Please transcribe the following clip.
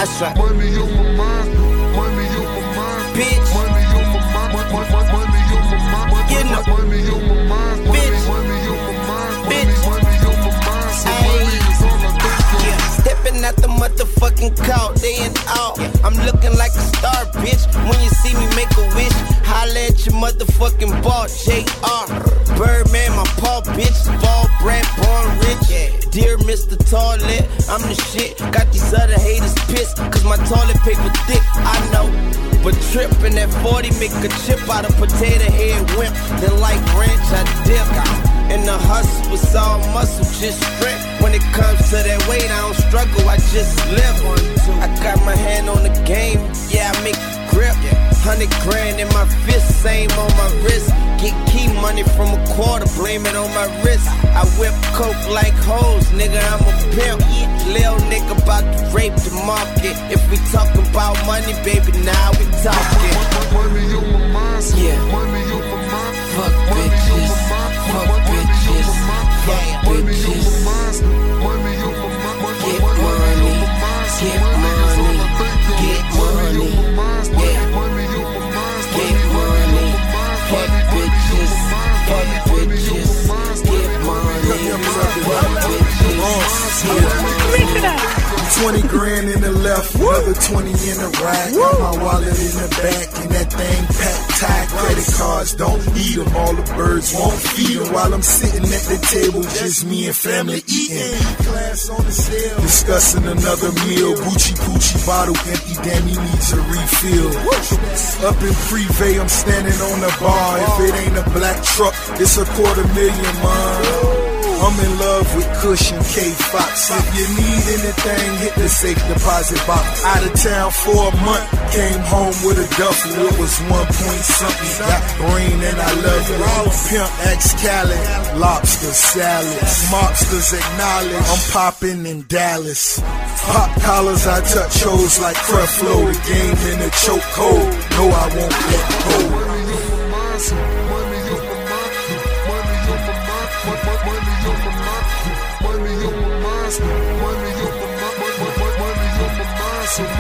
That's right. Money on my mind, money on my mind, Bitch. money on my mind, money on my mind, You know. money on my mind, Bitch. money on my mind, Bitch. money on my mind. So money is all I think of. Yeah. Stepping out the motherfucking court, day and out. I'm looking like a star, bitch. When you see me make a wish, holla at your motherfucking ball, JR. Birdman, my paw, bitch. Ball brat, born rich. Dear Mr. Toilet, I'm the shit. Got these other haters pissed, cause my toilet paper thick, I know. But trippin' at 40, make a chip out of potato head wimp. Then like ranch, I dip. And the hustle was all muscle, just strength. When it comes to that weight, I don't struggle, I just live. I got my hand on the game, yeah, I make it grip. 100 grand in my fist, same on my wrist. Get key money from a quarter, blame it on my wrist. I whip coke like hoes, nigga, I'm a pimp. Lil nigga about to rape the market. If we talking about money, baby, now we talking. Money on my mind, Yeah. money on my mind, Fuck bitches, fuck bitches, yeah, money on bitches. my mind, money on my mind, Get money, get money, get money, yeah. Get money, fuck bitches, fuck bitches, get money, fuck bitches, yeah. 20 grand in the left, another 20 in the right. Got my wallet in the back, and that thing packed tight. Credit cards don't eat them, all the birds won't feed them. While I'm sitting at the table, just me and family eating. Class on the sale, discussing another meal. Gucci Poochie bottle empty, damn he needs a refill. Up in Privé, I'm standing on the bar. If it ain't a black truck, it's $250,000, man. I'm in love with Kush and K-Fox. If you need anything, hit the safe deposit box. Out of town for a month, came home with a duffel. It was 1 point something. Got brain and I love it. Pimp X Khaled, lobster salads. Mobsters acknowledge I'm popping in Dallas. Pop collars, I touch hoes like Creflo. The game in a chokehold. No, I won't let go. Money on my mind, money on my mind, money on my mind, money on my mind, money on my mind.